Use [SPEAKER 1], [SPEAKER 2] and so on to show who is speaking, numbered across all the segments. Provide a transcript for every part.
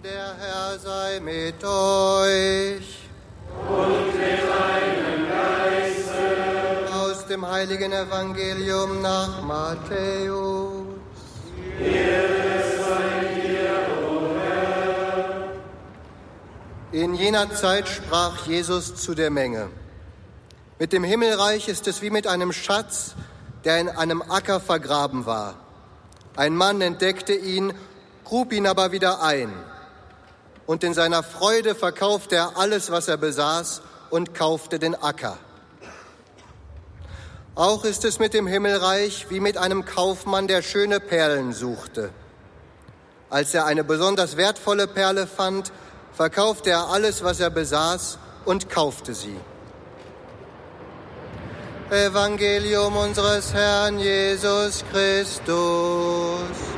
[SPEAKER 1] Der Herr sei mit euch.
[SPEAKER 2] Und mit deinem Geiste.
[SPEAKER 1] Aus dem heiligen Evangelium nach Matthäus.
[SPEAKER 2] Ehre sei dir, o Herr.
[SPEAKER 1] In jener Zeit sprach Jesus zu der Menge: Mit dem Himmelreich ist es wie mit einem Schatz, der in einem Acker vergraben war. Ein Mann entdeckte ihn, grub ihn aber wieder ein. Und in seiner Freude verkaufte er alles, was er besaß, und kaufte den Acker. Auch ist es mit dem Himmelreich wie mit einem Kaufmann, der schöne Perlen suchte. Als er eine besonders wertvolle Perle fand, verkaufte er alles, was er besaß, und kaufte sie. Evangelium unseres Herrn Jesus Christus.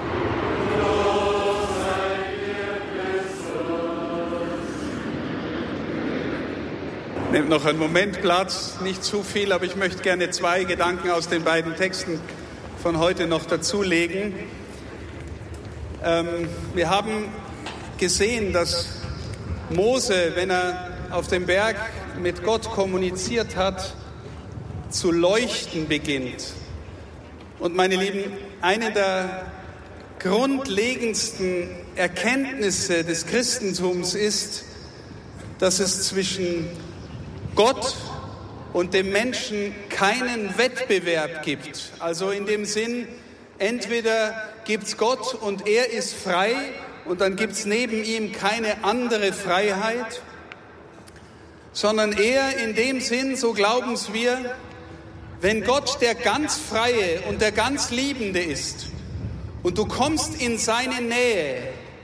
[SPEAKER 3] Nehmt noch einen Moment Platz, nicht zu viel, aber ich möchte gerne 2 Gedanken aus den beiden Texten von heute noch dazulegen. Wir haben gesehen, dass Mose, wenn er auf dem Berg mit Gott kommuniziert hat, zu leuchten beginnt. Und meine Lieben, eine der grundlegendsten Erkenntnisse des Christentums ist, dass es zwischen Gott und dem Menschen keinen Wettbewerb gibt. Also in dem Sinn, entweder gibt's Gott und er ist frei und dann gibt's neben ihm keine andere Freiheit, sondern er in dem Sinn, so glauben's wir, wenn Gott der ganz Freie und der ganz Liebende ist und du kommst in seine Nähe,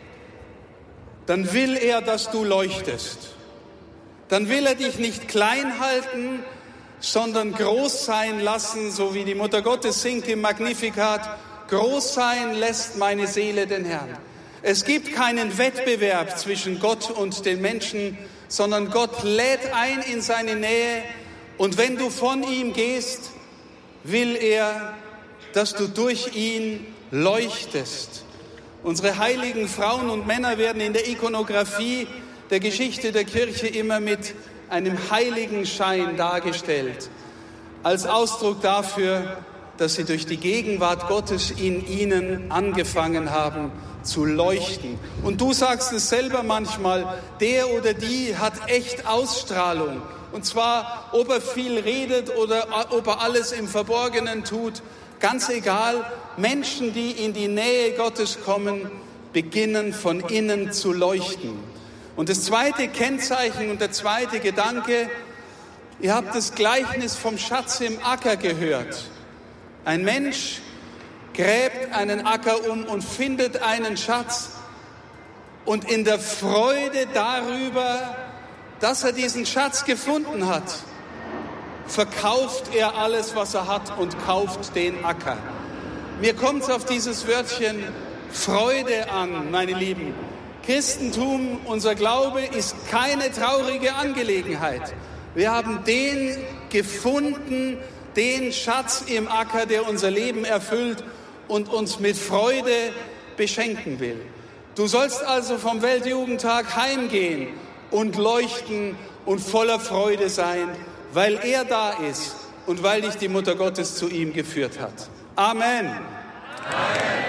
[SPEAKER 3] dann will er, dass du leuchtest. Dann will er dich nicht klein halten, sondern groß sein lassen, so wie die Mutter Gottes singt im Magnificat: Groß sein lässt meine Seele den Herrn. Es gibt keinen Wettbewerb zwischen Gott und den Menschen, sondern Gott lädt ein in seine Nähe, und wenn du von ihm gehst, will er, dass du durch ihn leuchtest. Unsere heiligen Frauen und Männer werden in der Ikonografie der Geschichte der Kirche immer mit einem heiligen Schein dargestellt, als Ausdruck dafür, dass sie durch die Gegenwart Gottes in ihnen angefangen haben zu leuchten. Und du sagst es selber manchmal, der oder die hat echt Ausstrahlung. Und zwar, ob er viel redet oder ob er alles im Verborgenen tut, ganz egal. Menschen, die in die Nähe Gottes kommen, beginnen von innen zu leuchten. Und das zweite Kennzeichen und der zweite Gedanke: Ihr habt das Gleichnis vom Schatz im Acker gehört. Ein Mensch gräbt einen Acker um und findet einen Schatz. Und in der Freude darüber, dass er diesen Schatz gefunden hat, verkauft er alles, was er hat, und kauft den Acker. Mir kommt es auf dieses Wörtchen Freude an, meine Lieben. Christentum, unser Glaube, ist keine traurige Angelegenheit. Wir haben den gefunden, den Schatz im Acker, der unser Leben erfüllt und uns mit Freude beschenken will. Du sollst also vom Weltjugendtag heimgehen und leuchten und voller Freude sein, weil er da ist und weil dich die Mutter Gottes zu ihm geführt hat. Amen.
[SPEAKER 2] Amen.